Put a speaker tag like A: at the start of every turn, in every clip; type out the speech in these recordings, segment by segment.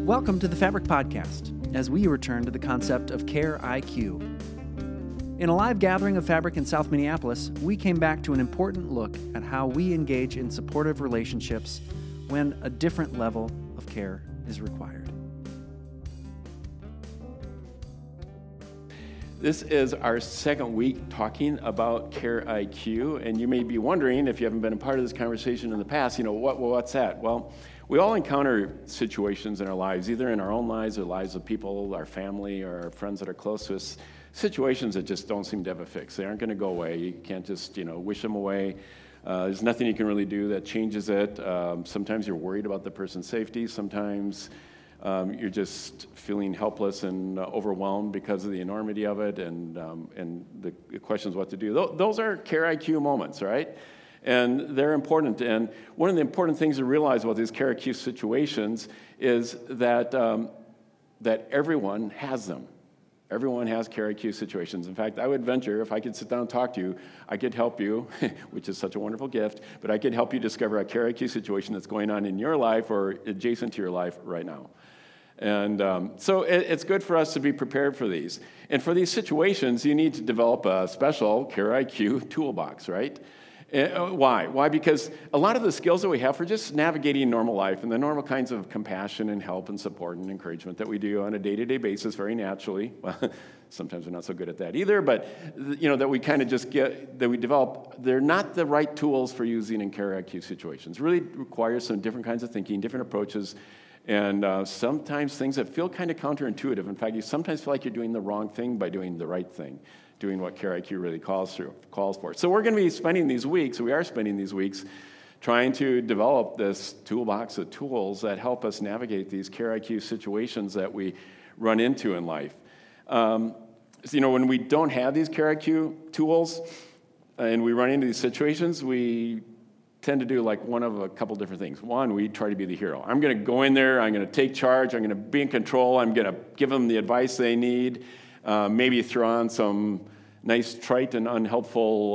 A: Welcome to the Fabric Podcast, as we return to the concept of Care IQ. In a live gathering of Fabric in South Minneapolis, we came back to an important look at how we engage in supportive relationships when a different level of care is required.
B: This is our second week talking about Care IQ, and you may be wondering, if you haven't been a part of this conversation in the past, what's that? Well, we all encounter situations in our lives, either in our own lives or lives of people, our family, or our friends that are close to us, situations that just don't seem to have a fix. They aren't going to go away. You can't just, wish them away. There's nothing you can really do that changes it. Sometimes you're worried about the person's safety. Sometimes you're just feeling helpless and overwhelmed because of the enormity of it and the questions what to do. Those are Care IQ moments, right? And they're important. And one of the important things to realize about these Care IQ situations is that that everyone has them. Everyone has Care IQ situations. In fact, I would venture, if I could sit down and talk to you, I could help you, which is such a wonderful gift, but I could help you discover a Care IQ situation that's going on in your life or adjacent to your life right now. And so it's good for us to be prepared for these. And for these situations, you need to develop a special Care IQ toolbox, right? Why? Why? Because a lot of the skills that we have for just navigating normal life and the normal kinds of compassion and help and support and encouragement that we do on a day-to-day basis very naturally. Well, sometimes we're not so good at that either, but that we kind of just get, that we develop, they're not the right tools for using in Care IQ situations. It really requires some different kinds of thinking, different approaches, and sometimes things that feel kind of counterintuitive. In fact, you sometimes feel like you're doing the wrong thing by doing the right thing, doing what Care IQ really calls for. So we're going to be spending these weeks trying to develop this toolbox of tools that help us navigate these Care IQ situations that we run into in life. When we don't have these Care IQ tools and we run into these situations, we tend to do like one of a couple different things. One, we try to be the hero. I'm going to go in there, I'm going to take charge, I'm going to be in control, I'm going to give them the advice they need, maybe throw on some nice, trite, and unhelpful,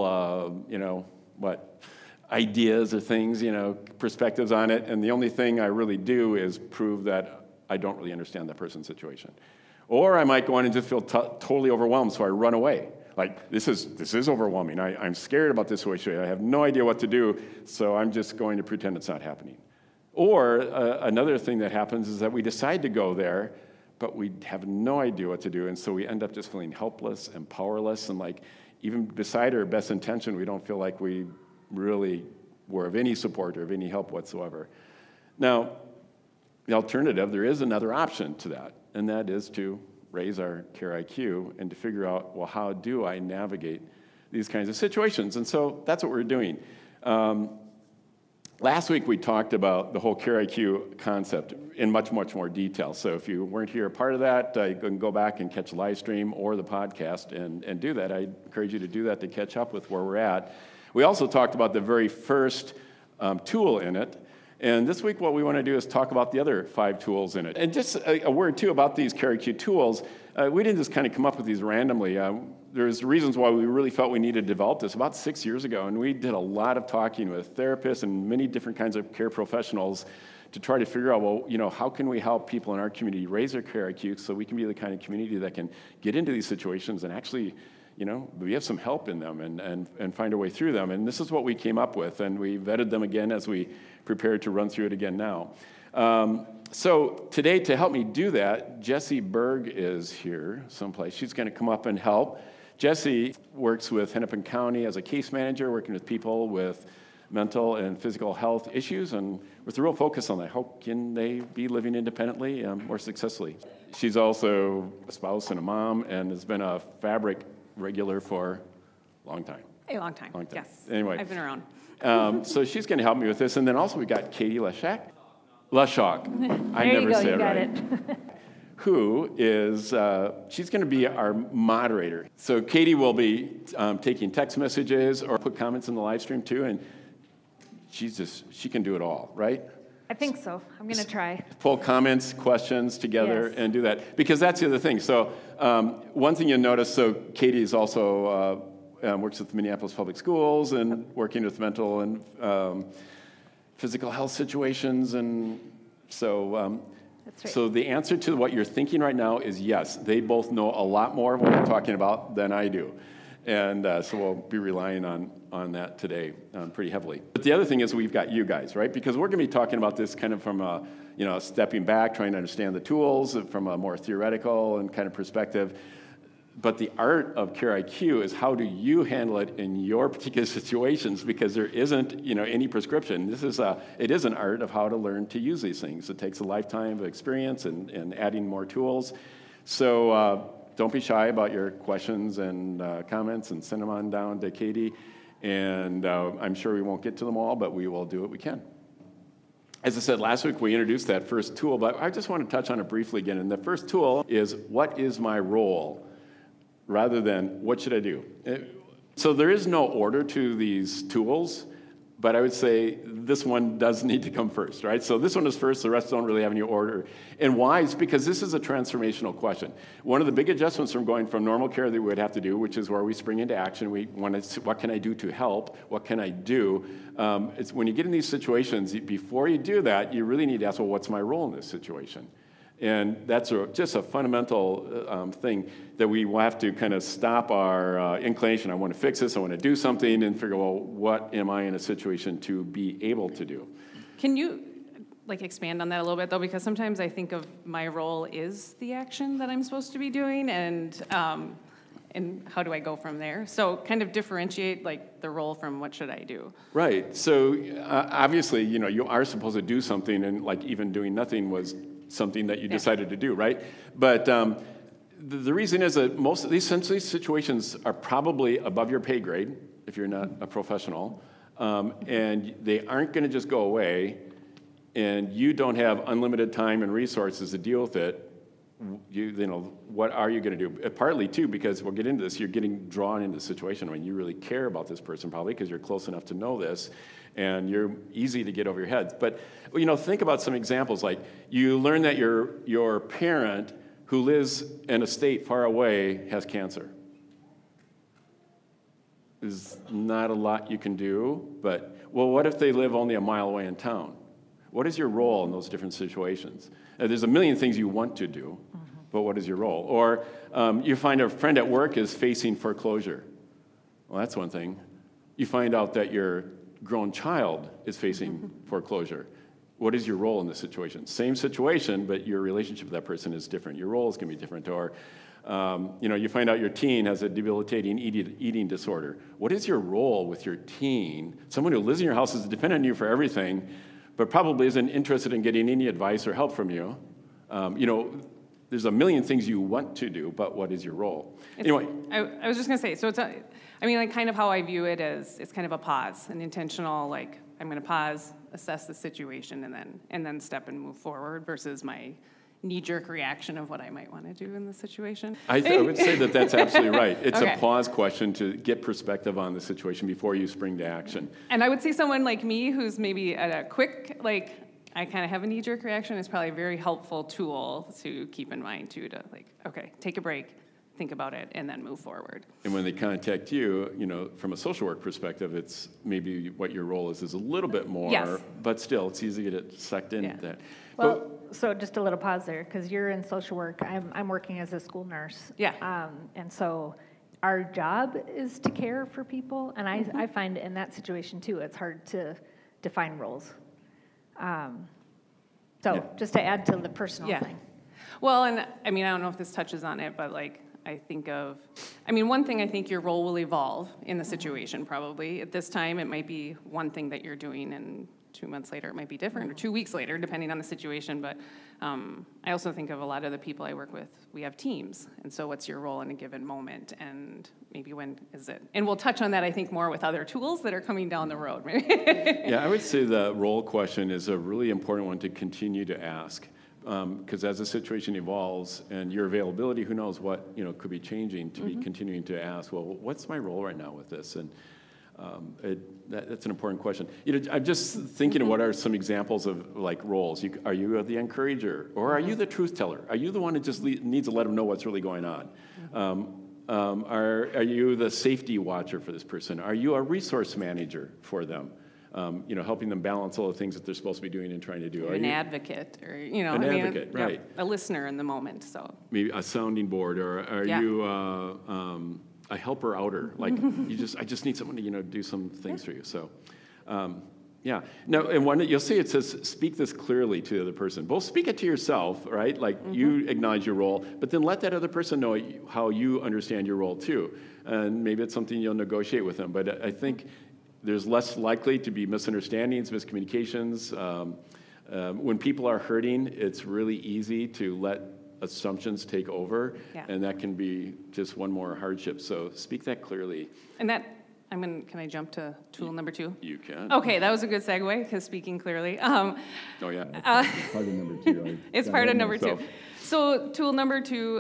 B: ideas or things, perspectives on it, and the only thing I really do is prove that I don't really understand that person's situation. Or I might go in and just feel totally overwhelmed, so I run away. Like, this is overwhelming. I'm scared about this situation. I have no idea what to do, so I'm just going to pretend it's not happening. Or another thing that happens is that we decide to go there, but we have no idea what to do, and so we end up just feeling helpless and powerless, and even beside our best intention, we don't feel like we really were of any support or of any help whatsoever. Now, the alternative, there is another option to that, and that is to raise our Care IQ and to figure out, well, how do I navigate these kinds of situations? And so that's what we're doing. Last week, we talked about the whole Care IQ concept in much, much more detail. So if you weren't here a part of that, you can go back and catch the live stream or the podcast and do that. I encourage you to do that to catch up with where we're at. We also talked about the very first tool in it. And this week, what we want to do is talk about the other 5 tools in it. And just a word, too, about these Care IQ tools. We didn't just kind of come up with these randomly. There's reasons why we really felt we needed to develop this about 6 years ago. And we did a lot of talking with therapists and many different kinds of care professionals to try to figure out, how can we help people in our community raise their Care IQ so we can be the kind of community that can get into these situations and actually, we have some help in them and find a way through them. And this is what we came up with, and we vetted them again as we prepared to run through it again now. So today, to help me do that, Jessie Berg is here someplace. She's going to come up and help. Jessie works with Hennepin County as a case manager, working with people with mental and physical health issues, and with a real focus on that. How can they be living independently more successfully? She's also a spouse and a mom, and has been a Fabric regular for a long time.
C: A long time, yes.
B: Anyway.
C: I've been around.
B: So she's going to help me with this. And then also we got Katie Leshak. I
C: there
B: never
C: you go,
B: say
C: you
B: it
C: got
B: right.
C: it.
B: Who is, she's going to be our moderator. So Katie will be taking text messages or put comments in the live stream too. And she can do it all, right?
C: I think so. I'm going to try.
B: Pull comments, questions together,
C: Yes.
B: and do that. Because that's the other thing. So one thing you'll notice, so Katie is also works with Minneapolis Public Schools and working with mental and physical health situations. And so
C: That's right.
B: So the answer to what you're thinking right now is yes. They both know a lot more of what we're talking about than I do. And so we'll be relying on that today pretty heavily. But the other thing is we've got you guys, right? Because we're going to be talking about this kind of from a, stepping back, trying to understand the tools from a more theoretical and kind of perspective. But the art of CARE IQ is how do you handle it in your particular situations, because there isn't, any prescription. It is an art of how to learn to use these things. It takes a lifetime of experience and adding more tools. So don't be shy about your questions and comments, and send them on down to Katie. And I'm sure we won't get to them all, but we will do what we can. As I said, last week we introduced that first tool, but I just want to touch on it briefly again. And the first tool is, what is my role? Rather than, what should I do? So there is no order to these tools, but I would say this one does need to come first, right? So this one is first, the rest don't really have any order. And why? It's because this is a transformational question. One of the big adjustments from going from normal care that we would have to do, which is where we spring into action, we want to, what can I do to help? What can I do? It's when you get in these situations, before you do that, you really need to ask, well, what's my role in this situation? And that's just a fundamental thing that we will have to kind of stop our inclination. I want to fix this, I want to do something, and figure, well, what am I in a situation to be able to do?
D: Can you expand on that a little bit, though? Because sometimes I think of my role is the action that I'm supposed to be doing, and how do I go from there? So kind of differentiate the role from what should I do? Right.
B: So obviously, you are supposed to do something, and even doing nothing was something that you decided to do, right? But the reason is that most of these situations are probably above your pay grade if you're not a professional, and they aren't going to just go away, and you don't have unlimited time and resources to deal with it. What are you going to do? Partly, too, because we'll get into this, you're getting drawn into the situation when you really care about this person, probably because you're close enough to know this, and you're easy to get over your head. But, think about some examples. Like, you learn that your parent who lives in a state far away has cancer. There's not a lot you can do, but, well, what if they live only a mile away in town? What is your role in those different situations? There's a million things you want to do, but what is your role? Or you find a friend at work is facing foreclosure. Well, that's one thing. You find out that your grown child is facing foreclosure. What is your role in this situation? Same situation, but your relationship with that person is different. Your role is going to be different. Or you find out your teen has a debilitating eating disorder. What is your role with your teen? Someone who lives in your house is dependent on you for everything, but probably isn't interested in getting any advice or help from you. There's a million things you want to do, but what is your role? Anyway.
D: I was just going to say, so it's kind of how I view it as it's kind of a pause, an intentional, I'm going to pause, assess the situation, and then step and move forward, versus my knee-jerk reaction of what I might want to do in the situation.
B: I would say that's absolutely right. It's a pause question to get perspective on the situation before you spring to action.
D: And I would say someone like me who's maybe at a quick, I kind of have a knee-jerk reaction, is probably a very helpful tool to keep in mind, too, to take a break, think about it, and then move forward.
B: And when they contact you, from a social work perspective, it's maybe what your role is a little bit more,
D: yes.
B: But still, it's easy to get sucked into that.
C: Well, so just a little pause there, because you're in social work. I'm working as a school nurse.
D: Yeah.
C: And so our job is to care for people, and I find in that situation, too, it's hard to define roles. Just to add to the personal thing.
D: Well, and I don't know if this touches on it, but I think of, one thing, I think your role will evolve in the situation probably. At this time, it might be one thing that you're doing, and 2 months later it might be different, or 2 weeks later, depending on the situation. But I also think of a lot of the people I work with, we have teams. And so what's your role in a given moment? And maybe when is it? And we'll touch on that, I think, more with other tools that are coming down the road.
B: Yeah, I would say the role question is a really important one to continue to ask. Because as the situation evolves and your availability, who knows what could be changing, to be continuing to ask, well, what's my role right now with this? And that's an important question. I'm just thinking of what are some examples of roles. Are you the encourager, or are you the truth teller? Are you the one that just needs to let them know what's really going on? Are you the safety watcher for this person? Are you a resource manager for them? helping them balance all the things that they're supposed to be doing and trying to do.
D: An advocate, or
B: advocate, right?
D: A listener in the moment. So
B: maybe a sounding board, or are you a helper outer? Like I just need someone to do some things for you. So. No, and one you'll see it says, speak this clearly to the other person. Both speak it to yourself, right? Like you acknowledge your role, but then let that other person know how you understand your role too. And maybe it's something you'll negotiate with them. But I think there's less likely to be misunderstandings, miscommunications. When people are hurting, it's really easy to let assumptions take over, and that can be just one more hardship. So speak that clearly.
D: And that. Can I jump to tool number 2?
B: You can.
D: Okay, that was a good segue, because speaking clearly.
B: Oh, yeah.
E: It's part of number 2.
D: It's part of number 2. So tool number 2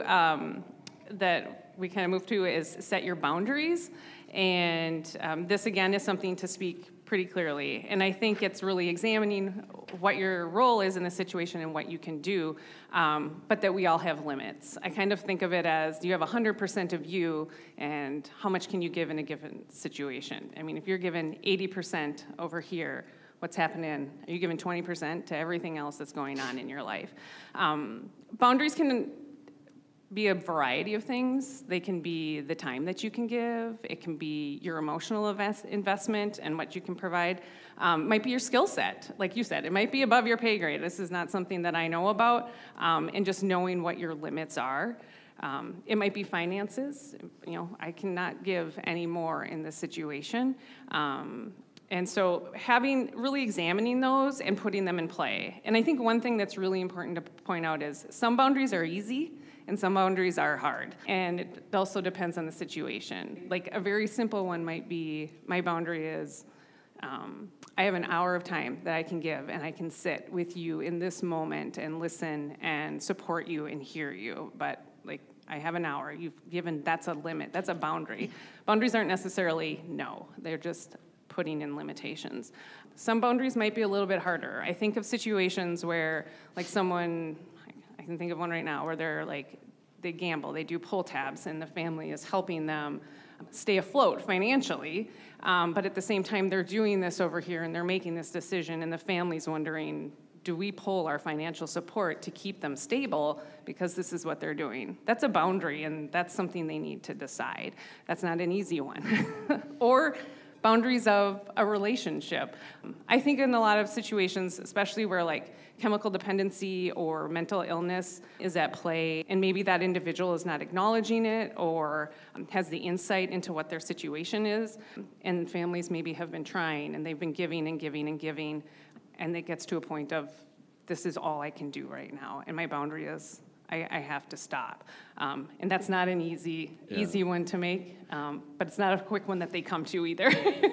D: that we kind of move to is set your boundaries. And this, again, is something to speak pretty clearly. And I think it's really examining what your role is in the situation and what you can do, but that we all have limits. I kind of think of it as, you have 100% of you, and how much can you give in a given situation? I mean, if you're given 80% over here, what's happening? Are you giving 20% to everything else that's going on in your life? Boundaries can be a variety of things. They can be the time that you can give. It can be your emotional investment and what you can provide. Might be your skill set, like you said. It might be above your pay grade. This is not something that I know about. And just knowing what your limits are. It might be finances. I cannot give any more in this situation. And so really examining those and putting them in play. And I think one thing that's really important to point out is some boundaries are easy, and some boundaries are hard. And it also depends on the situation. Like a very simple one might be, my boundary is, I have an hour of time that I can give, and I can sit with you in this moment and listen and support you and hear you. But I have an hour. That's a limit. That's a boundary. Boundaries aren't necessarily no. They're just putting in limitations. Some boundaries might be a little bit harder. I think of situations where someone, I can think of one right now, where they gamble, they do pull tabs, and the family is helping them stay afloat financially, but at the same time they're doing this over here and they're making this decision, and the family's wondering, do we pull our financial support to keep them stable because this is what they're doing? That's a boundary, and that's something they need to decide. That's not an easy one. Or boundaries of a relationship. I think in a lot of situations, especially where chemical dependency or mental illness is at play, and maybe that individual is not acknowledging it or has the insight into what their situation is, and families maybe have been trying, and they've been giving and giving and giving, and it gets to a point of, this is all I can do right now, and my boundary is, I have to stop. And that's not an easy one to make, but it's not a quick one that they come to either.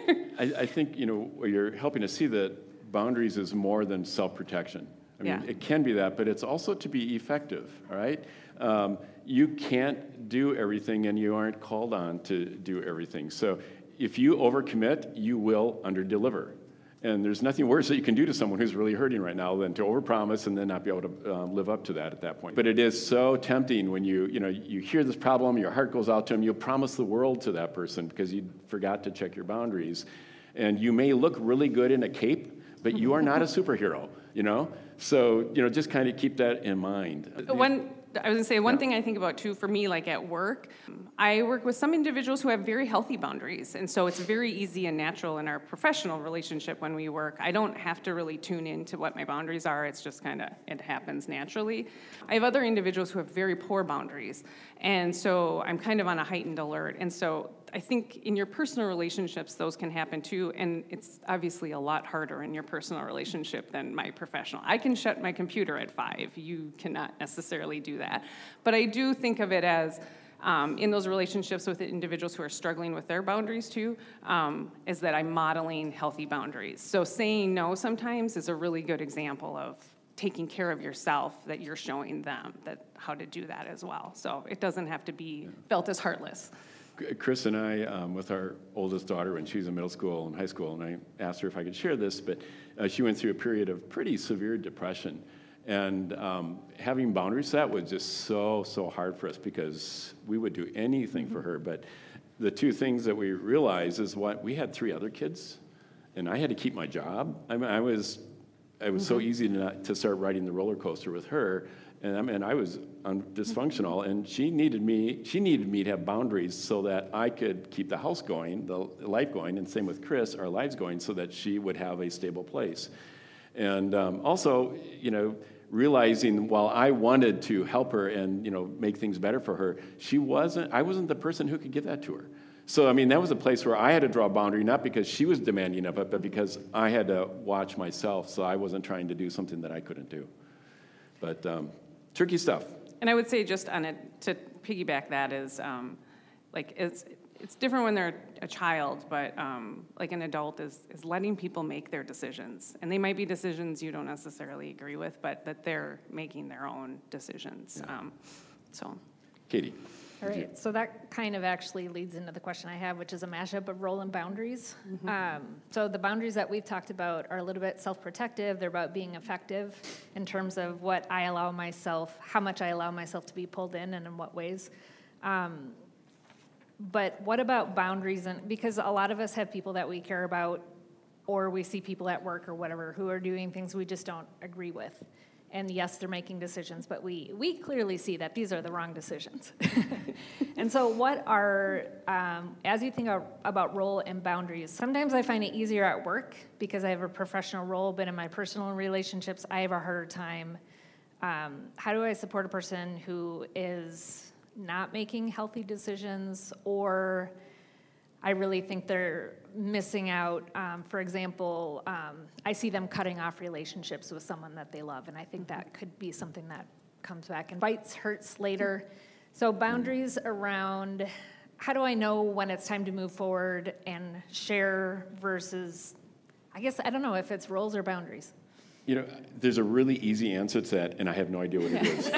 B: I think, you're helping us see that boundaries is more than self-protection. I mean, it can be that, but it's also to be effective, all right? You can't do everything, and you aren't called on to do everything. So if you overcommit, you will underdeliver. And there's nothing worse that you can do to someone who's really hurting right now than to overpromise and then not be able to live up to that at that point. But it is so tempting when you hear this problem, your heart goes out to them, you'll promise the world to that person because you forgot to check your boundaries. And you may look really good in a cape, but you are not a superhero, So, just kind of keep that in mind.
D: I was going to say, one thing I think about, too, for me, at work, I work with some individuals who have very healthy boundaries, and so it's very easy and natural in our professional relationship when we work. I don't have to really tune into what my boundaries are. It's just it happens naturally. I have other individuals who have very poor boundaries, and so I'm kind of on a heightened alert, and so I think in your personal relationships, those can happen too, and it's obviously a lot harder in your personal relationship than my professional. I can shut my computer at 5. You cannot necessarily do that. But I do think of it as, in those relationships with individuals who are struggling with their boundaries too, is that I'm modeling healthy boundaries. So saying no sometimes is a really good example of taking care of yourself, that you're showing them how to do that as well. So it doesn't have to be felt as heartless.
B: Chris and I, with our oldest daughter when she was in middle school and high school, and I asked her if I could share this, but she went through a period of pretty severe depression. And having boundaries set was just so hard for us because we would do anything for her. But the two things that we realized is we had 3 other kids, and I had to keep my job. I mean, it was so easy to start riding the roller coaster with her, and I was dysfunctional, and she needed me to have boundaries so that I could keep the house going, the life going, and same with Chris, our lives going, so that she would have a stable place. And also, realizing while I wanted to help her and make things better for her, I wasn't the person who could give that to her. So that was a place where I had to draw a boundary, not because she was demanding of it, but because I had to watch myself, so I wasn't trying to do something that I couldn't do. But tricky stuff.
D: And I would say just on it, to piggyback that is, it's different when they're a child, but like an adult is letting people make their decisions. And they might be decisions you don't necessarily agree with, but that they're making their own decisions. Yeah.
B: Katie.
C: All right, so that kind of actually leads into the question I have, which is a mashup of role and boundaries. So the boundaries that we've talked about are a little bit self-protective. They're about being effective in terms of what I allow myself, how much I allow myself to be pulled in and in what ways. But what about boundaries? And because a lot of us have people that we care about, or we see people at work or whatever who are doing things we just don't agree with. And yes, they're making decisions, but we clearly see that these are the wrong decisions. And so what are, as you think about role and boundaries, sometimes I find it easier at work because I have a professional role, but in my personal relationships, I have a harder time. How do I support a person who is not making healthy decisions, or I really think they're missing out? For example, I see them cutting off relationships with someone that they love, and I think that could be something that comes back and bites, hurts later. So boundaries around how do I know when it's time to move forward and share versus, I guess, I don't know if it's roles or boundaries.
B: There's a really easy answer to that, and I have no idea what it is.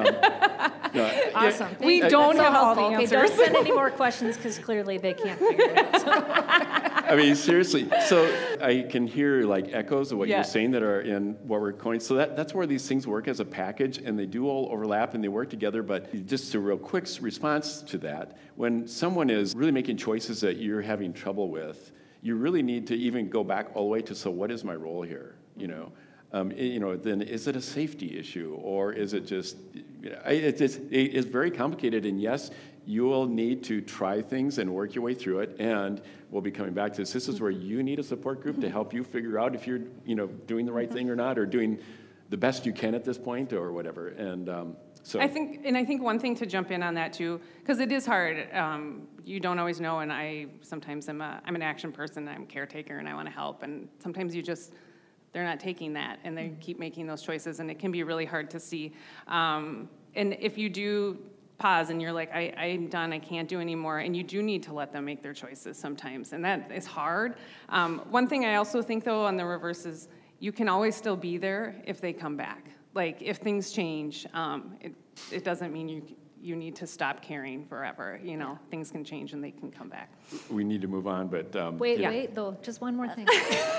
C: Awesome.
D: We don't have all the answers.
C: Okay, don't send any more questions because clearly they can't figure it out.
B: Seriously. So I can hear echoes of what you're saying that are in what we're coining. So that's where these things work as a package, and they do all overlap and they work together. But just a real quick response to that, when someone is really making choices that you're having trouble with, you really need to even go back all the way to, so what is my role here? Then is it a safety issue, or is it just, it's very complicated, and yes, you will need to try things and work your way through it, and we'll be coming back to this. This is where you need a support group to help you figure out if you're, doing the right thing or not, or doing the best you can at this point, or whatever, and so.
D: I think one thing to jump in on that too, because it is hard, you don't always know, and sometimes I'm an action person, I'm a caretaker, and I want to help, and sometimes they're not taking that, and they keep making those choices, and it can be really hard to see. And if you do pause and you're like, I'm done, I can't do anymore, and you do need to let them make their choices sometimes, and that is hard. One thing I also think, though, on the reverse is you can always still be there if they come back. If things change, it doesn't mean you need to stop caring forever. Things can change and they can come back.
B: We need to move on, but...
C: Wait, though, just one more thing.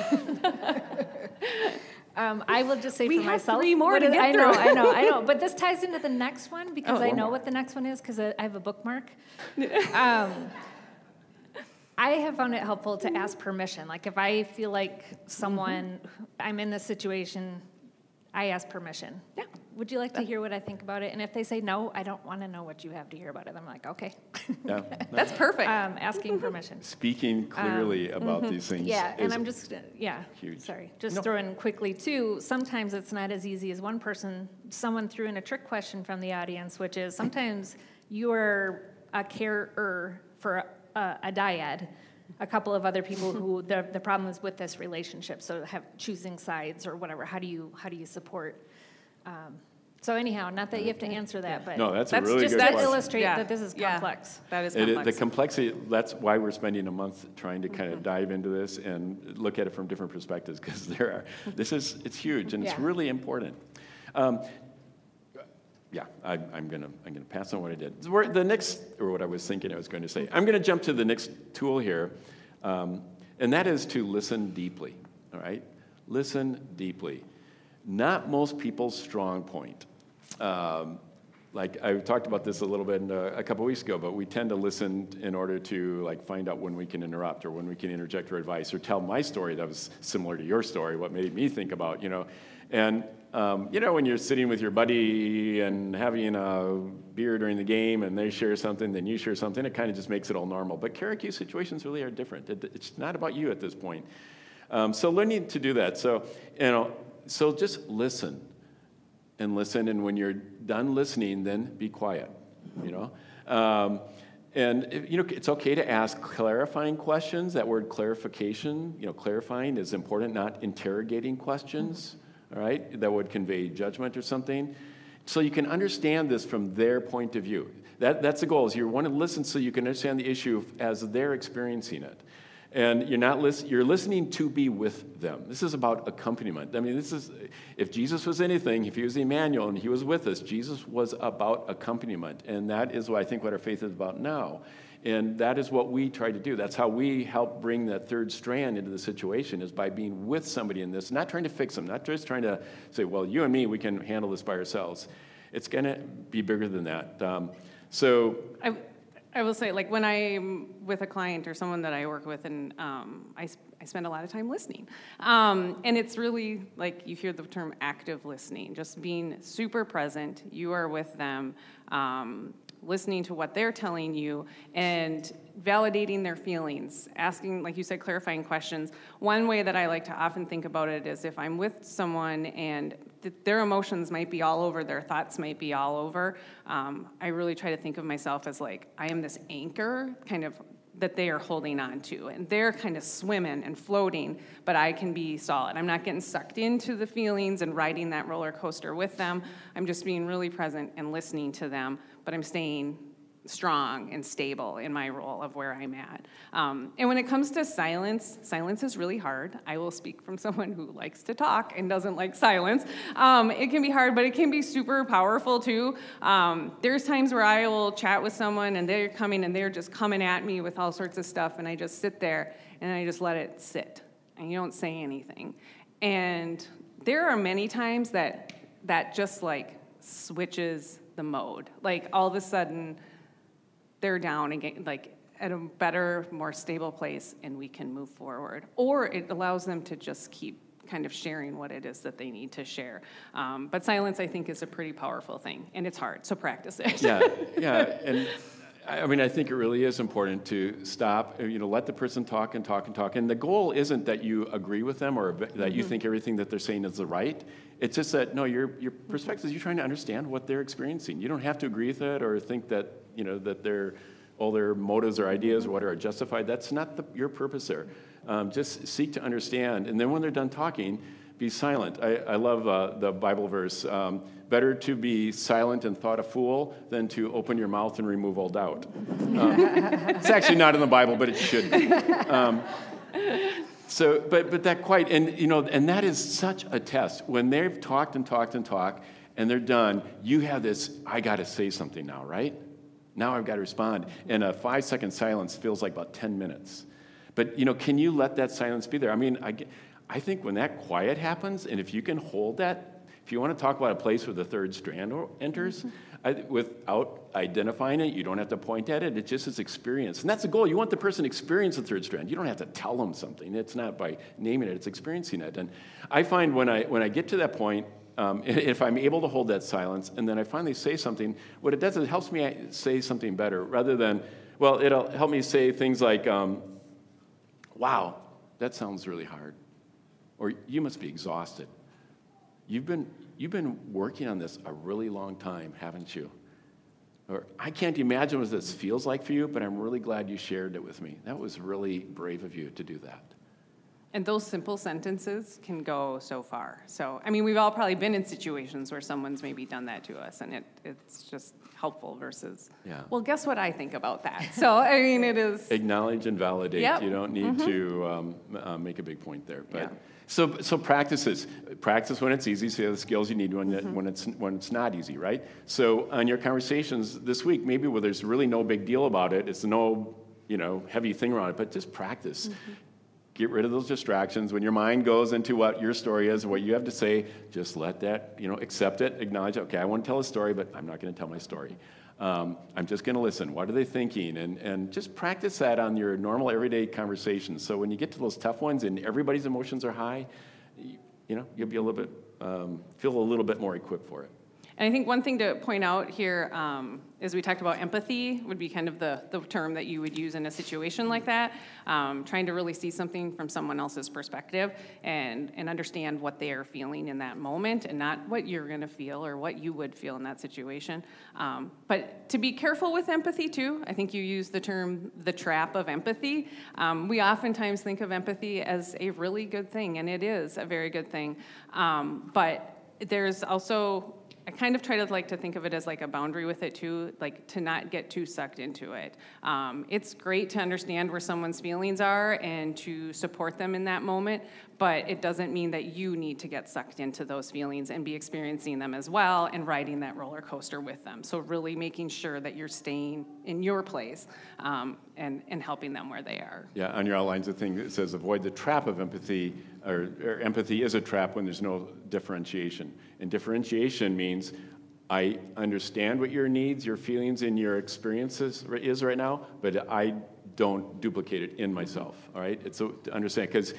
C: I will just say for myself...
D: We have 3 more to get through.
C: I know. But this ties into the next one because I know what the next one is because I have a bookmark. I have found it helpful to ask permission. If I feel like someone, I'm in this situation, I ask permission.
D: Yeah.
C: Would you like to hear what I think about it? And if they say no, I don't want to know what you have to hear about it. I'm like, okay.
B: Yeah.
D: That's perfect.
C: Asking permission.
B: Speaking clearly about these things.
C: Yeah, and I'm just,
B: huge.
C: Sorry. Just throw in quickly, too, sometimes it's not as easy as one person. Someone threw in a trick question from the audience, which is sometimes you are a carer for a dyad, a couple of other people who the problem is with this relationship, so choosing sides or whatever. How do you support? So anyhow, not that you have to answer that, but
B: no, that's a really
C: just
B: good
C: to
B: question.
C: illustrate that this is complex.
D: That is complex.
B: The complexity, that's why we're spending a month trying to kind of dive into this and look at it from different perspectives, because it's huge and it's really important. I'm gonna pass on what I did. The next, or what I was thinking I was going to say, I'm gonna jump to the next tool here, and that is to listen deeply, all right? Listen deeply. Not most people's strong point. like I talked about this a little bit a couple weeks ago, but we tend to listen in order to like find out when we can interrupt or when we can interject our advice or tell my story that was similar to your story, what made me think about, And, when you're sitting with your buddy and having a beer during the game and they share something, then you share something, it kind of just makes it all normal. But Care IQ situations really are different. It's not about you at this point. So learning to do that. So, so just listen. And listen, and when you're done listening, then be quiet, it's okay to ask clarifying questions. That word clarification, clarifying is important, not interrogating questions, all right, that would convey judgment or something. So you can understand this from their point of view. That's the goal, is you want to listen so you can understand the issue as they're experiencing it. And you're listening to be with them. This is about accompaniment. I mean, if Jesus was anything, if he was Emmanuel and he was with us, Jesus was about accompaniment. And that is what I think what our faith is about now. And that is what we try to do. That's how we help bring that third strand into the situation, is by being with somebody in this, not trying to fix them, not just trying to say, well, you and me, we can handle this by ourselves. It's going to be bigger than that.
D: I will say, like, when I'm with a client or someone that I work with, and I spend a lot of time listening. And it's really, like, you hear the term active listening, just being super present. You are with them, listening to what they're telling you, and validating their feelings, asking, like you said, clarifying questions. One way that I like to often think about it is if I'm with someone and their emotions might be all over, their thoughts might be all over, I really try to think of myself as like, I am this anchor kind of that they are holding on to, and they're kind of swimming and floating, but I can be solid. I'm not getting sucked into the feelings and riding that roller coaster with them. I'm just being really present and listening to them, but I'm staying strong and stable in my role of where I'm at. And when it comes to silence is really hard. I will speak from someone who likes to talk and doesn't like silence. It can be hard, but it can be super powerful too. There's times where I will chat with someone and they're just coming at me with all sorts of stuff, and I just sit there and I just let it sit, and you don't say anything. And there are many times that just like switches the mode. Like all of a sudden, they're down again, like at a better, more stable place, and we can move forward. Or it allows them to just keep kind of sharing what it is that they need to share. But silence, I think, is a pretty powerful thing, and it's hard, so practice it.
B: Yeah, and I mean, I think it really is important to stop, let the person talk and talk and talk. And the goal isn't that you agree with them or that you think everything that they're saying is the right. It's just that, no, your perspective is you're trying to understand what they're experiencing. You don't have to agree with it or think that, that all their motives or ideas or whatever are justified. That's not your purpose there. Just seek to understand. And then when they're done talking, be silent. I love the Bible verse, better to be silent and thought a fool than to open your mouth and remove all doubt. It's actually not in the Bible, but it should be. But that quiet, and that is such a test. When they've talked and talked and talked, and they're done, you have this, I got to say something now, right? Now I've got to respond. And a 5-second silence feels like about 10 minutes. But, can you let that silence be there? I mean, I think when that quiet happens, and if you can hold that, if you want to talk about a place where the third strand enters, without identifying it, you don't have to point at it, it's just its experience. And that's the goal. You want the person to experience the third strand. You don't have to tell them something. It's not by naming it, it's experiencing it. And I find when I get to that point, if I'm able to hold that silence, and then I finally say something, what it does is it helps me say something better, rather than, well, it'll help me say things like, wow, that sounds really hard. Or you must be exhausted. You've been working on this a really long time, haven't you? Or I can't imagine what this feels like for you, but I'm really glad you shared it with me. That was really brave of you to do that.
D: And those simple sentences can go so far. So, I mean, we've all probably been in situations where someone's maybe done that to us, and it's just helpful versus, well, guess what I think about that? So, I mean, it is...
B: Acknowledge and validate. Yep. You don't need to make a big point there. But So practices. Practice when it's easy, so you have the skills you need when it's not easy, right? So on your conversations this week, maybe where there's really no big deal about it, it's no, heavy thing around it, but just practice. Get rid of those distractions. When your mind goes into what your story is, what you have to say, just let that, accept it, acknowledge, okay, I want to tell a story, but I'm not going to tell my story. I'm just going to listen. What are they thinking? And just practice that on your normal everyday conversations. So when you get to those tough ones and everybody's emotions are high, you'll be a little bit, feel a little bit more equipped for it.
D: And I think one thing to point out here is we talked about empathy would be kind of the term that you would use in a situation like that, trying to really see something from someone else's perspective and understand what they are feeling in that moment and not what you're going to feel or what you would feel in that situation. But to be careful with empathy, too. I think you use the term the trap of empathy. We oftentimes think of empathy as a really good thing, and it is a very good thing. But there's also... I kind of try to think of it as like a boundary with it too, like to not get too sucked into it. It's great to understand where someone's feelings are and to support them in that moment, but it doesn't mean that you need to get sucked into those feelings and be experiencing them as well and riding that roller coaster with them. So really making sure that you're staying in your place and helping them where they are.
B: Yeah, on your outlines, the thing that says avoid the trap of empathy, or empathy is a trap when there's no differentiation. And differentiation means I understand what your needs, your feelings, and your experiences is right now, but I don't duplicate it in myself, all right? It's to understand, because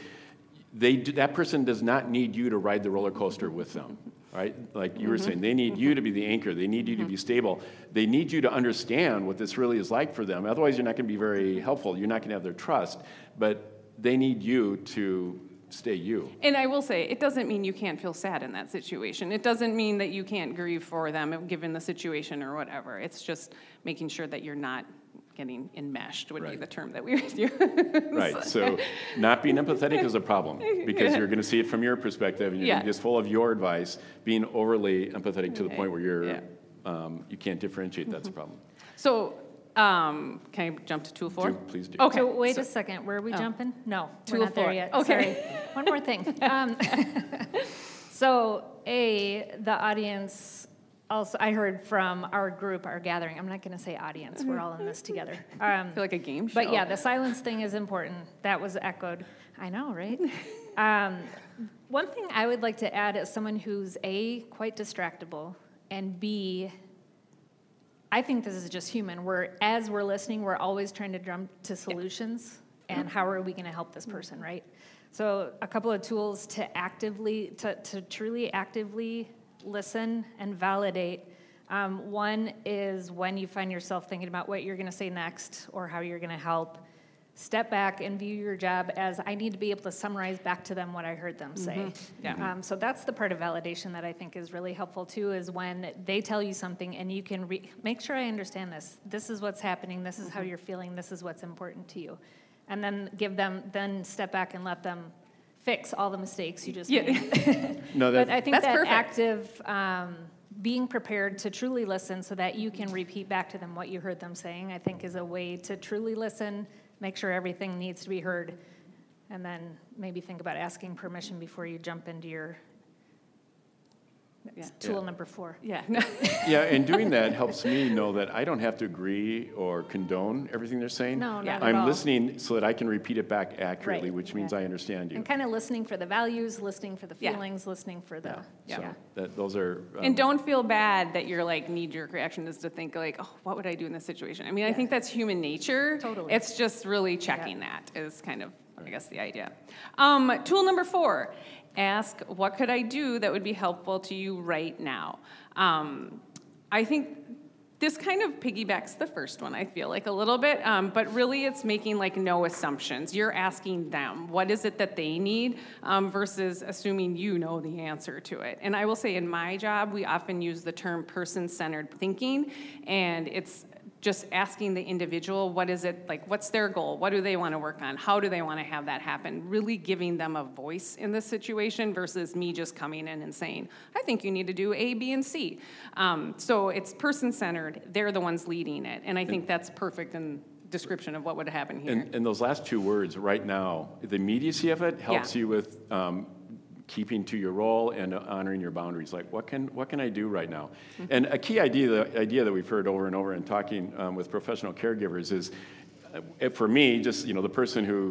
B: that person does not need you to ride the roller coaster with them, right? Like you were saying, they need you to be the anchor. They need you to be stable. They need you to understand what this really is like for them. Otherwise, you're not going to be very helpful. You're not going to have their trust, but they need you to stay you.
D: And I will say, it doesn't mean you can't feel sad in that situation. It doesn't mean that you can't grieve for them given the situation or whatever. It's just making sure that you're not getting enmeshed would be the term that we would use.
B: Right, so not being empathetic is a problem because you're going to see it from your perspective and you're just full of your advice. Being overly empathetic to the point where you're you can't differentiate, that's a problem.
D: So can I jump to tool 4?
B: Please do.
D: Okay.
C: So wait a second. Where are we jumping? No, we're
D: Tool
C: not there
D: 4.
C: yet.
D: Okay.
C: Sorry. One more thing. So the audience. Also, I heard from our group, our gathering. I'm not going to say audience. We're all in this together.
D: I feel like a game show.
C: But yeah, the silence thing is important. That was echoed. I know, right? One thing I would like to add as someone who's A, quite distractible, and B, I think this is just human. As we're listening, we're always trying to jump to solutions and how are we going to help this person, right? So a couple of tools to truly actively listen and validate. One is when you find yourself thinking about what you're going to say next or how you're going to help, step back and view your job as I need to be able to summarize back to them what I heard them say. Yeah. So that's the part of validation that I think is really helpful too, is when they tell you something and you can make sure I understand this. This is what's happening. This is how you're feeling. This is what's important to you. And then step back and let them fix all the mistakes you just made. But I think that perfect. Active being prepared to truly listen so that you can repeat back to them what you heard them saying, I think is a way to truly listen, make sure everything needs to be heard, and then maybe think about asking permission before you jump into your tool number 4.
D: Yeah.
B: And doing that helps me know that I don't have to agree or condone everything they're saying.
C: No, not at
B: I'm
C: all.
B: listening so that I can repeat it back accurately,
C: Right.
B: which means I understand you.
C: And kind of listening for the values, listening for the feelings, listening for the...
B: So those are...
D: And don't feel bad that your knee-jerk reaction is to think oh, what would I do in this situation? I mean, I think that's human nature.
C: Totally.
D: It's just really checking that is kind of, I guess, the idea. Tool number 4, ask, what could I do that would be helpful to you right now? I think this kind of piggybacks the first one, I feel like, a little bit, but really it's making no assumptions. You're asking them, what is it that they need, versus assuming you know the answer to it. And I will say in my job, we often use the term person-centered thinking, and it's just asking the individual, what is it, what's their goal? What do they want to work on? How do they want to have that happen? Really giving them a voice in this situation versus me just coming in and saying, I think you need to do A, B, and C. So it's person-centered. They're the ones leading it. And I think that's perfect in description of what would happen here.
B: And those last 2 words, right now, the immediacy of it helps you with keeping to your role and honoring your boundaries. What can I do right now? Mm-hmm. And a key idea that we've heard over and over in talking with professional caregivers is, for me, just the person who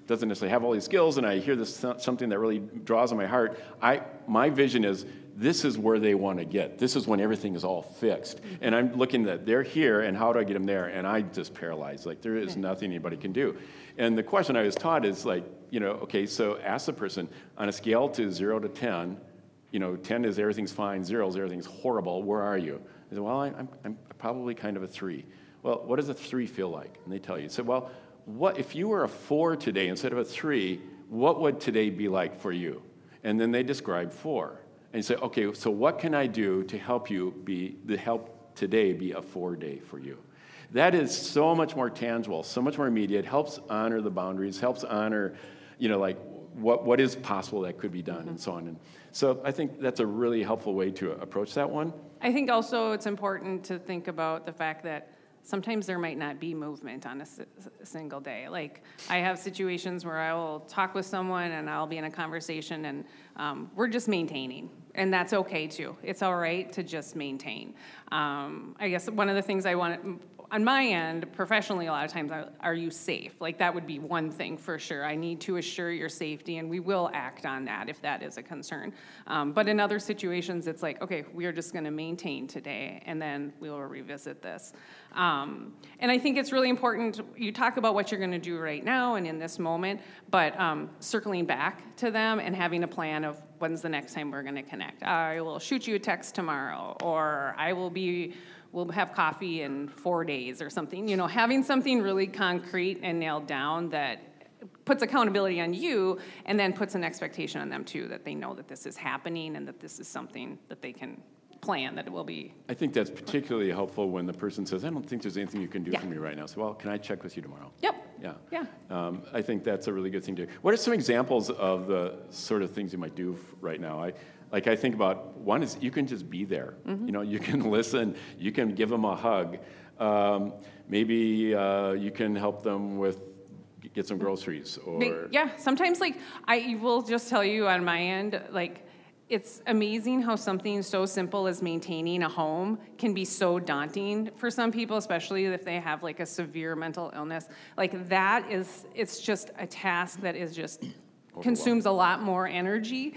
B: doesn't necessarily have all these skills, and I hear this something that really draws on my heart, my vision is this is where they want to get. This is when everything is all fixed. And I'm looking that they're here, and how do I get them there? And I just paralyzed. Like, there is nothing anybody can do. And the question I was taught is like, okay, so ask the person, on a scale to 0 to 10, 10 is everything's fine, 0 is everything's horrible, where are you? I said, well, I'm probably kind of a 3. Well, what does a 3 feel like? And they tell you. So, well, what if you were a 4 today instead of a 3, what would today be like for you? And then they describe 4. And you say, okay, so what can I do to help help today be a 4 day for you? That is so much more tangible, so much more immediate, helps honor the boundaries, helps honor, like what is possible that could be done, and so on. And so I think that's a really helpful way to approach that one.
D: I think also it's important to think about the fact that sometimes there might not be movement on a single day. Like, I have situations where I will talk with someone and I'll be in a conversation and we're just maintaining. And that's okay too. It's all right to just maintain. I guess one of the things I want on my end, professionally, a lot of times, are you safe? Like, that would be one thing for sure. I need to assure your safety, and we will act on that if that is a concern. But in other situations, it's like, okay, we are just going to maintain today, and then we will revisit this. And I think it's really important, you talk about what you're going to do right now and in this moment, but circling back to them and having a plan of when's the next time we're going to connect. I will shoot you a text tomorrow, or we'll have coffee in 4 days or something. Having something really concrete and nailed down that puts accountability on you and then puts an expectation on them too, that they know that this is happening and that this is something that they can plan, that it will be.
B: I think that's particularly helpful when the person says, I don't think there's anything you can do for me right now. So, well, can I check with you tomorrow?
D: Yep.
B: Yeah. I think that's a really good thing to do. What are some examples of the sort of things you might do right now? I think about, one is you can just be there. Mm-hmm. You can listen. You can give them a hug. Maybe you can help them get some groceries.
D: Sometimes, I will just tell you on my end, it's amazing how something so simple as maintaining a home can be so daunting for some people, especially if they have a severe mental illness. It's just a task that is just consumes a lot more energy.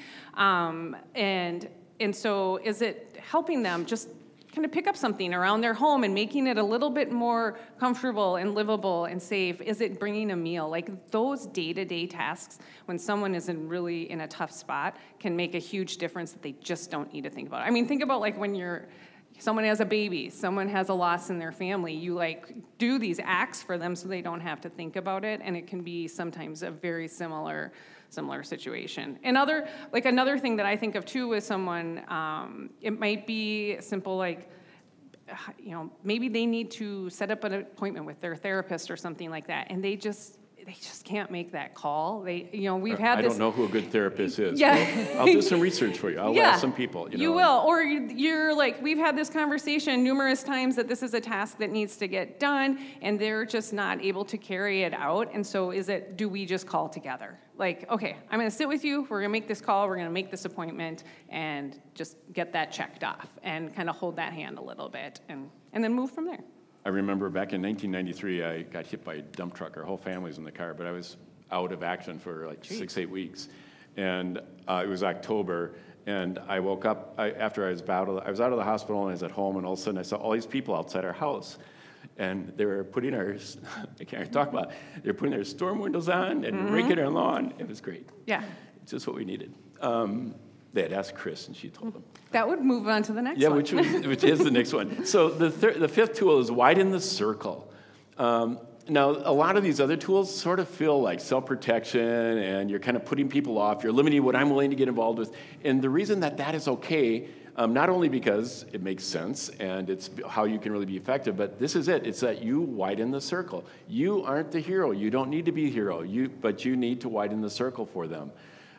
D: And so is it helping them just kind of pick up something around their home and making it a little bit more comfortable and livable and safe? Is it bringing a meal? Those day-to-day tasks, when someone is really in a tough spot, can make a huge difference that they just don't need to think about. I mean, think about when someone has a baby, someone has a loss in their family, you do these acts for them so they don't have to think about it, and it can be sometimes a very similar situation. Another thing that I think of too with someone, it might be simple, maybe they need to set up an appointment with their therapist or something like that, and they just can't make that call. We've had this.
B: I don't know who a good therapist is.
D: Yeah.
B: Well, I'll do some research for you. I'll ask some people.
D: You will. Or you're we've had this conversation numerous times that this is a task that needs to get done, and they're just not able to carry it out. And so do we just call together? Okay, I'm going to sit with you. We're going to make this call. We're going to make this appointment and just get that checked off and kind of hold that hand a little bit and then move from there.
B: I remember back in 1993, I got hit by a dump truck. Our whole family was in the car, but I was out of action for 6-8 weeks. And it was October, and I woke up after I was out of the hospital, and I was at home, and all of a sudden I saw all these people outside our house. And they were putting they're putting their storm windows on and raking our lawn. It was great.
D: Yeah.
B: It's just what we needed. They had asked Chris, and she told them.
D: That would move on to the next one.
B: which is the next one. So the fifth tool is widen the circle. Now, a lot of these other tools sort of feel like self-protection, and you're kind of putting people off. You're limiting what I'm willing to get involved with. And the reason that is okay, not only because it makes sense and it's how you can really be effective, but this is it. It's that you widen the circle. You aren't the hero. You don't need to be a hero, but you need to widen the circle for them.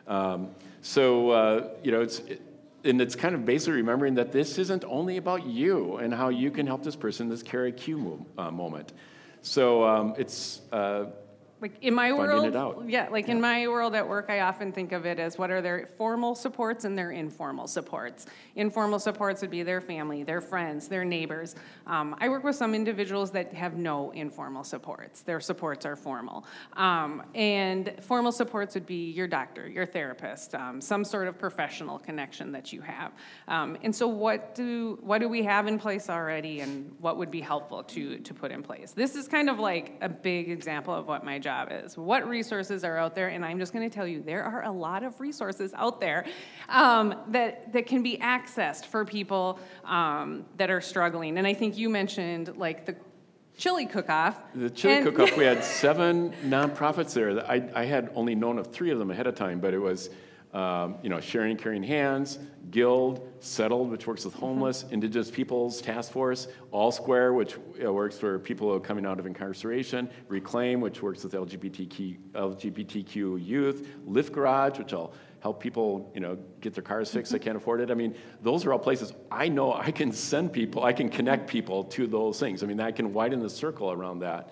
B: It's kind of basically remembering that this isn't only about you and how you can help this person in this Care IQ moment. So
D: like in my
B: Funding
D: world,
B: it out.
D: yeah, like in my world at work, I often think of it as what are their formal supports and their informal supports. Informal supports would be their family, their friends, their neighbors. I work with some individuals that have no informal supports. Their supports are formal. And formal supports would be your doctor, your therapist, some sort of professional connection that you have. And so what do we have in place already, and what would be helpful to put in place? This is kind of like a big example of what my job is. What resources are out there? And I'm just going to tell you, there are a lot of resources out there that can be accessed for people that are struggling. And I think you mentioned like the chili cook-off.
B: The chili cook-off, we had 7 nonprofits there. I had only known of 3 of them ahead of time, but it was Sharing Caring Hands, Guild, Settled, which works with homeless, Indigenous Peoples Task Force, All Square, which works for people who are coming out of incarceration, Reclaim, which works with LGBTQ youth, Lift Garage, which will help people, get their cars fixed that can't afford it. I mean, those are all places I know I can send people, I can connect people to those things. I mean, I can widen the circle around that.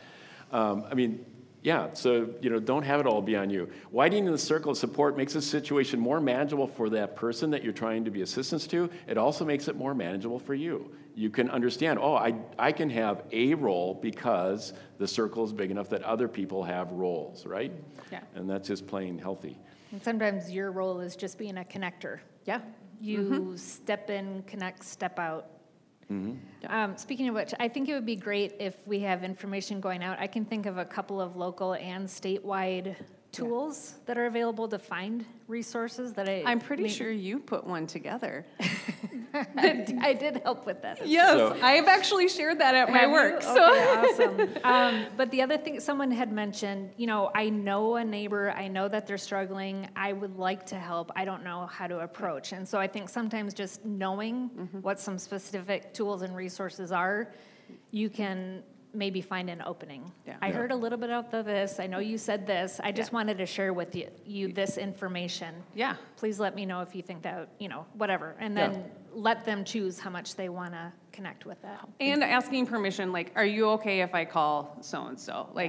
B: So, don't have it all be on you. Widening the circle of support makes the situation more manageable for that person that you're trying to be assistance to. It also makes it more manageable for you. You can understand, I can have a role because the circle is big enough that other people have roles, right?
D: Yeah.
B: And that's just plain healthy.
C: And sometimes your role is just being a connector.
D: Yeah.
C: You step in, connect, step out. Speaking of which, I think it would be great if we have information going out. I can think of a couple of local and statewide tools that are available to find resources that I'm
D: pretty sure you put one together.
C: I did help with that.
D: Yes, I've actually shared that at my work.
C: So. Okay, awesome. But the other thing someone had mentioned, I know a neighbor, I know that they're struggling, I would like to help, I don't know how to approach. And so I think sometimes just knowing what some specific tools and resources are, you can maybe find an opening.
D: Yeah.
C: I heard a little bit about this. I know you said this. I just wanted to share with you this information.
D: Yeah.
C: Please let me know if you think that, whatever. And then let them choose how much they want to connect with that.
D: And asking permission, like, are you okay if I call so-and-so? Like,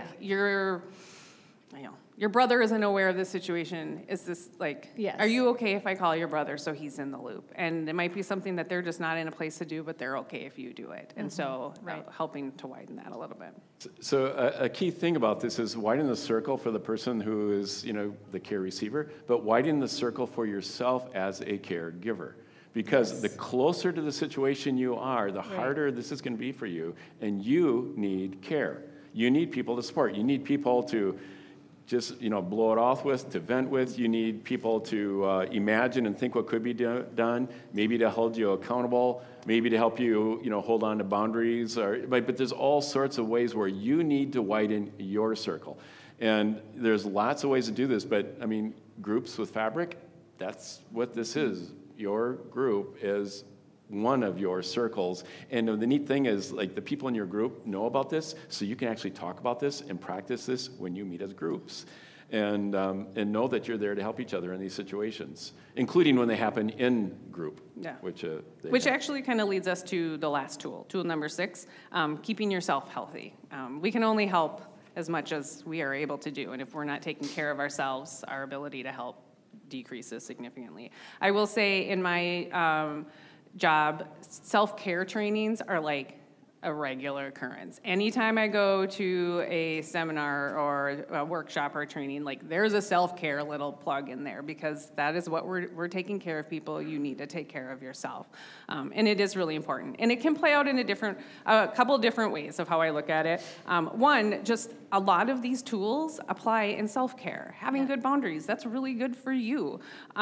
D: your brother isn't aware of this situation. Is this, are you okay if I call your brother so he's in the loop? And it might be something that they're just not in a place to do, but they're okay if you do it. And so helping to widen that a little bit.
B: So a key thing about this is widen the circle for the person who is, the care receiver, but widen the circle for yourself as a caregiver. Because the closer to the situation you are, the harder this is going to be for you. And you need care. You need people to support. You need people to just, blow it off with, to vent with. You need people to imagine and think what could be done, maybe to hold you accountable, maybe to help you, hold on to boundaries. But there's all sorts of ways where you need to widen your circle. And there's lots of ways to do this, but, groups with Fabric, that's what this is. Your group is one of your circles. And the neat thing is, the people in your group know about this, so you can actually talk about this and practice this when you meet as groups. And know that you're there to help each other in these situations, including when they happen in group.
D: Yeah.
B: Which
D: actually kind of leads us to the last tool number 6, keeping yourself healthy. We can only help as much as we are able to do, and if we're not taking care of ourselves, our ability to help decreases significantly. I will say in my job, self-care trainings are like a regular occurrence. Anytime I go to a seminar or a workshop or a training, there's a self-care little plug in there, because that is what we're taking care of people. You need to take care of yourself. And it is really important. And it can play out in a couple different ways of how I look at it. One, just a lot of these tools apply in self-care. Having good boundaries, that's really good for you.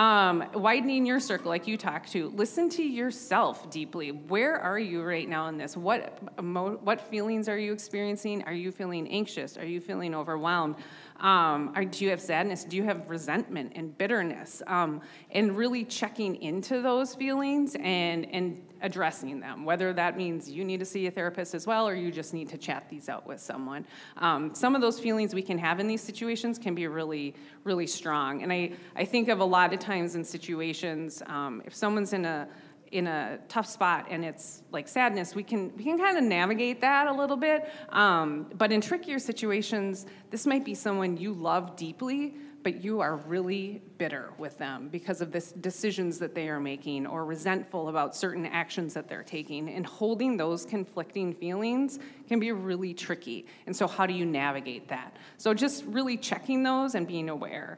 D: Widening your circle, like you talked to. Listen to yourself deeply. Where are you right now in this? What feelings are you experiencing? Are you feeling anxious? Are you feeling overwhelmed? Do you have sadness? Do you have resentment and bitterness? And really checking into those feelings and addressing them, whether that means you need to see a therapist as well, or you just need to chat these out with someone. Some of those feelings we can have in these situations can be really, really strong. And I think of a lot of times in situations, if someone's in a in a tough spot and it's like sadness, we can kind of navigate that a little bit. But in trickier situations, this might be someone you love deeply, but you are really bitter with them because of this decisions that they are making or resentful about certain actions that they're taking. And holding those conflicting feelings can be really tricky. And so how do you navigate that? So just really checking those and being aware.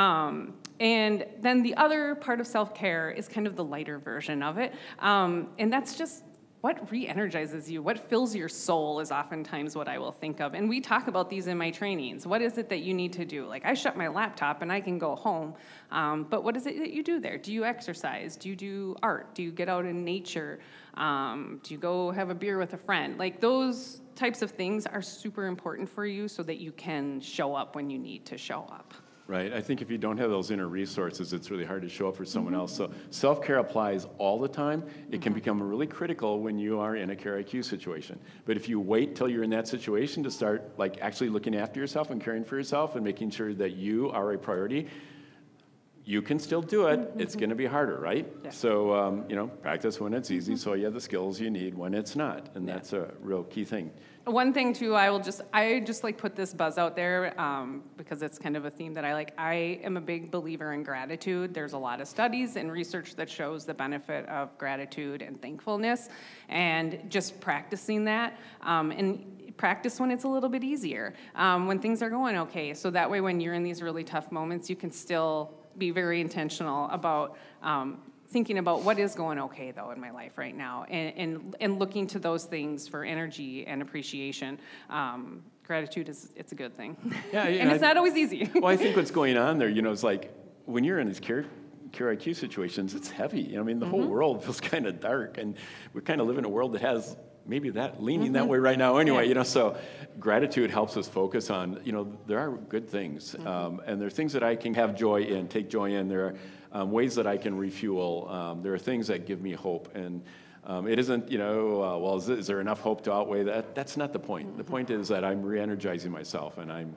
D: And then the other part of self-care is kind of the lighter version of it. And that's just what re-energizes you, what fills your soul is oftentimes what I will think of. And we talk about these in my trainings. What is it that you need to do? Like, I shut my laptop and I can go home, but what is it that you do there? Do you exercise? Do you do art? Do you get out in nature? Do you go have a beer with a friend? Like, those types of things are super important for you so that you can show up when you need to show up.
B: Right. I think if you don't have those inner resources, it's really hard to show up for someone else. So self-care applies all the time. It can become really critical when you are in a Care IQ situation. But if you wait till you're in that situation to start like actually looking after yourself and caring for yourself and making sure that you are a priority, you can still do it. It's going to be harder, right?
D: Yeah.
B: So, practice when it's easy so you have the skills you need when it's not. And that's a real key thing.
D: One thing too, I just like put this buzz out there because it's kind of a theme that I like. I am a big believer in gratitude. There's a lot of studies and research that shows the benefit of gratitude and thankfulness, and just practicing that. And practice when it's a little bit easier, when things are going okay. So that way, when you're in these really tough moments, you can still be very intentional about thinking about what is going okay, though, in my life right now, and looking to those things for energy and appreciation. Gratitude it's a good thing.
B: Yeah,
D: and it's not always easy.
B: Well, I think what's going on there, is like when you're in these Care IQ situations, it's heavy. I mean, the whole world feels kind of dark, and we kind of live in a world that has maybe that leaning that way right now anyway, so gratitude helps us focus on, there are good things, and there are things that I can have joy in, take joy in. There are ways that I can refuel. There are things that give me hope, and it isn't, is there enough hope to outweigh that? That's not the point. The point is that I'm re-energizing myself, and I'm,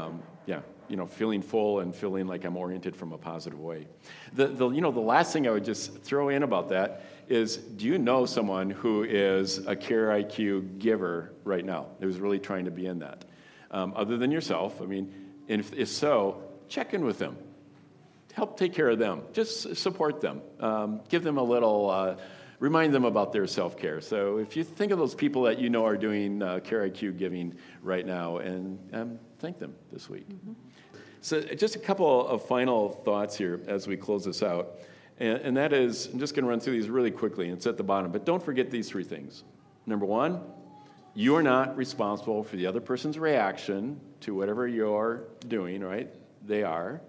B: feeling full and feeling like I'm oriented from a positive way. The last thing I would just throw in about that is, do you know someone who is a Care IQ giver right now, who's really trying to be in that? Other than yourself, if so, check in with them. Help take care of them. Just support them. Give them a little, remind them about their self-care. So if you think of those people that you know are doing Care IQ giving right now, and thank them this week. So just a couple of final thoughts here as we close this out. And that is, I'm just going to run through these really quickly, and it's at the bottom, but don't forget these three things. Number one, you are not responsible for the other person's reaction to whatever you're doing, right? They are.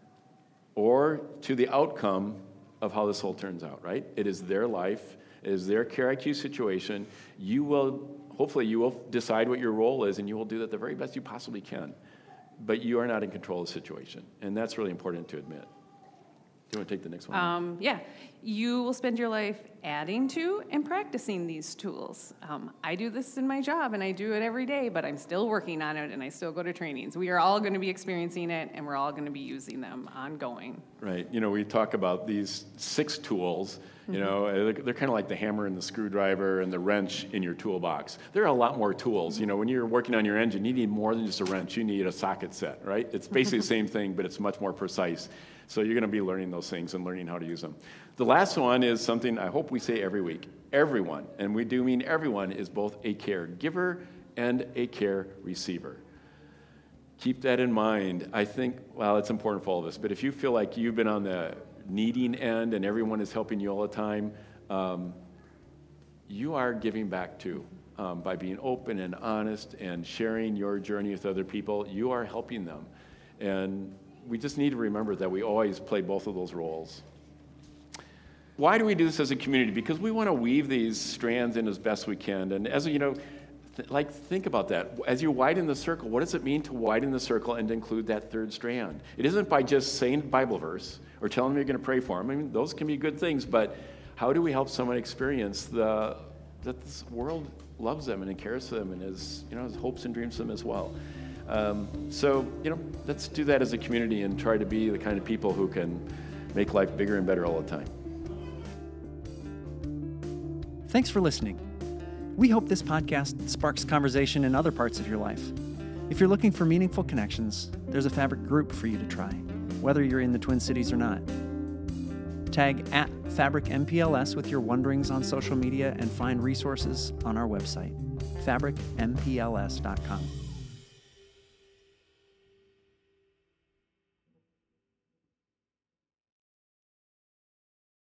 B: Or to the outcome of how this whole turns out, right? It is their life. It is their Care IQ situation. Hopefully you will decide what your role is, and you will do that the very best you possibly can. But you are not in control of the situation, and that's really important to admit. Do you want to take the next one?
D: You will spend your life adding to and practicing these tools. I do this in my job, and I do it every day, but I'm still working on it, and I still go to trainings. We are all going to be experiencing it, and we're all going to be using them ongoing.
B: Right. We talk about these 6 tools. They're kind of like the hammer and the screwdriver and the wrench in your toolbox. There are a lot more tools. When you're working on your engine, you need more than just a wrench. You need a socket set, right? It's basically the same thing, but it's much more precise. So you're going to be learning those things and learning how to use them. The last one is something I hope we say every week. Everyone, and we do mean everyone, is both a caregiver and a care receiver. Keep that in mind. I think, it's important for all of us, but if you feel like you've been on the needing end and everyone is helping you all the time, you are giving back too. By being open and honest and sharing your journey with other people, you are helping them. And we just need to remember that we always play both of those roles. Why do we do this as a community? Because we want to weave these strands in as best we can. And as think about that. As you widen the circle, what does it mean to widen the circle and include that third strand? It isn't by just saying a Bible verse or telling them you're going to pray for them. Those can be good things, but how do we help someone experience that this world loves them and cares for them and has hopes and dreams for them as well? Let's do that as a community and try to be the kind of people who can make life bigger and better all the time.
A: Thanks for listening. We hope this podcast sparks conversation in other parts of your life. If you're looking for meaningful connections, there's a Fabric group for you to try, whether you're in the Twin Cities or not. Tag @FabricMPLS with your wonderings on social media and find resources on our website, fabricmpls.com.